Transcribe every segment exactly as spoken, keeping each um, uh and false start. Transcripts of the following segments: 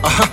Uh-huh.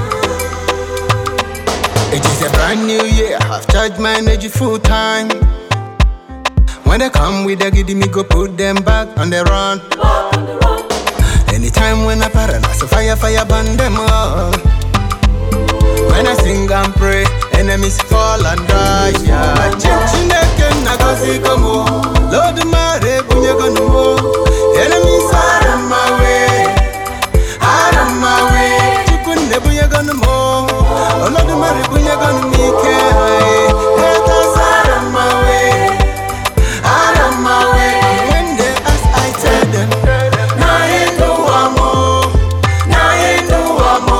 It is a brand new year, I've charged my energy full time. When they come with the giddy, me go put them back on the run. Anytime when I paralyze, so fire, fire, burn them all. When I sing and pray, enemies fall and die. Yeah, Chineke nagozi komo, Lord Mare bunye gonumo. Enemies are on my way, are on my way. Chukunne bunye gonumo, Lord Mare bunye gonumike. Haters are on my way, are on my way. When they ask, I tell them, na endo amo, na endo amo.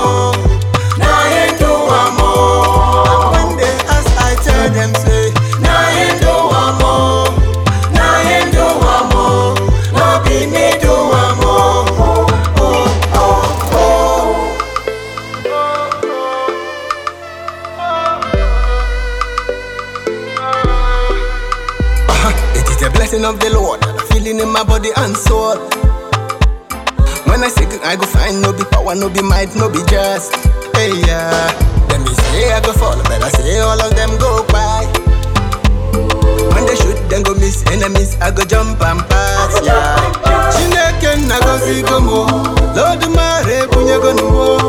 Them say, na endo amo, na endo amo, no be me do amo. Oh, oh, oh. Uh-huh. It is the blessing of the Lord, I'm feeling in my body and soul. When I say I go find no be power, no be might, no be just. Hey, yeah. Let me say I go fall, but I say all of them go by. When they shoot, then go miss enemies, I go jump and pass, yeah. Chineke nagozi komo, Lord Mare bunye gonumo.